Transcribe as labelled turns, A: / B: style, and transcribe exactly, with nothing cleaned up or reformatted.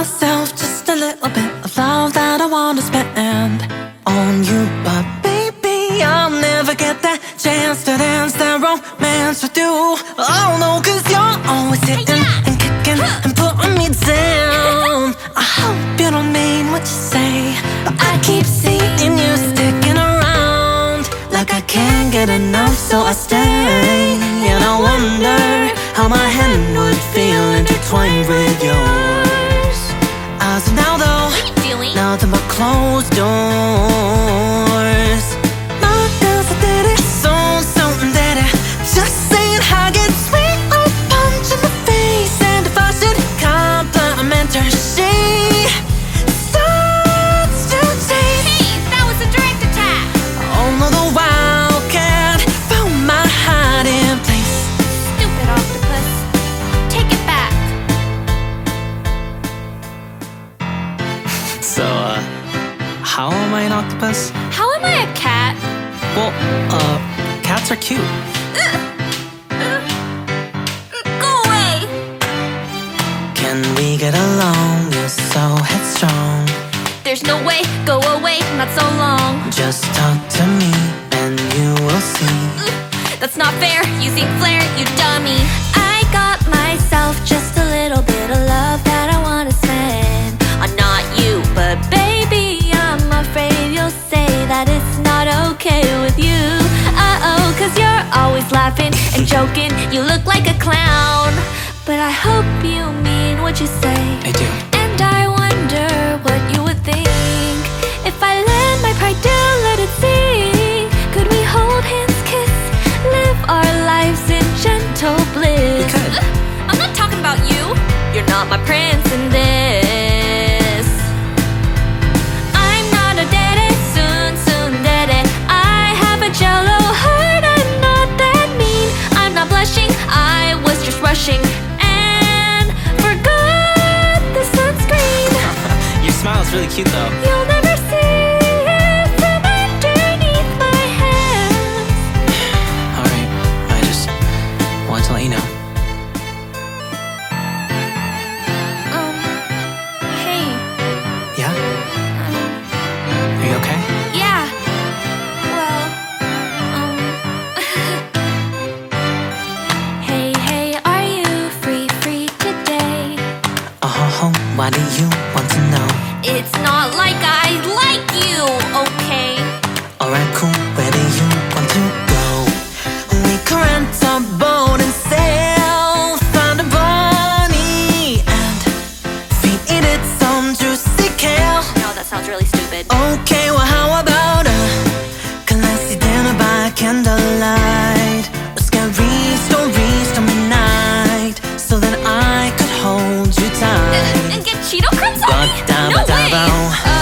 A: myself just a little bit of love that I wanna spend on you, but baby, I'll never get that chance to dance that romance with you. Oh no, cause you're always hitting and kicking and putting me down. I hope you don't mean what you say, but I keep seeing you sticking around like I can't get enough, so I stay. And I wonder how my hand would feel intertwined with yours. As of now though, nothing but closed doors. Not cause I did it, so something did it. Just saying I get sweet, a punch in the face. And if I should compliment her, she starts to taste.
B: Hey, that was a direct attack.
A: Oh no, the wildcat found my hiding place.
B: Stupid octopus. Take it back.
A: So, uh, how am I an octopus?
B: How am I a cat?
A: Well, uh, cats are cute.
B: Go away.
A: Can we get along? You're so headstrong.
B: There's no way. Go away. Not so long.
A: Just talk to me and you will see.
B: That's not fair. Using flair, you dummy. I got myself just a little bit of love that I wanna spend on not you, but baby, I'm afraid you'll say that it's not okay with you. Uh-oh, cause you're always laughing and joking. You look like a clown, but I hope you mean what you say.
A: I do.
B: And I wonder what you would think if I let my pride down, let it sing. Could we hold hands, kiss, live our lives in gentle bliss?
A: We could.
B: I'm not talking about you. You're not my prince in this. I'm not a daddy, soon, soon daddy. I have a jello heart, I'm not that mean. I'm not blushing, I was just rushing and forgot the sunscreen.
A: Your smile's really cute though.
B: You'll never see it from underneath my hands.
A: Alright, I just wanted to let you know.
B: Um, hey,
A: Yeah?
B: um,
A: Are you okay?
B: yeah. Well, um. Hey, hey, are you free, free today?
A: Uh-huh, why do you want to know?
B: It's not like I like you, okay?
A: Alright, cool, where do you want to go? We can rent a boat and sail, find a bunny and feed it some juicy kale.
B: No, that sounds really stupid.
A: Okay, well how about a classy dinner by candlelight? A scary story, stormy night, so that I could hold you tight.
B: And get Cheeto crumbs on me? No way!
A: Ba-da-ba-da-bow.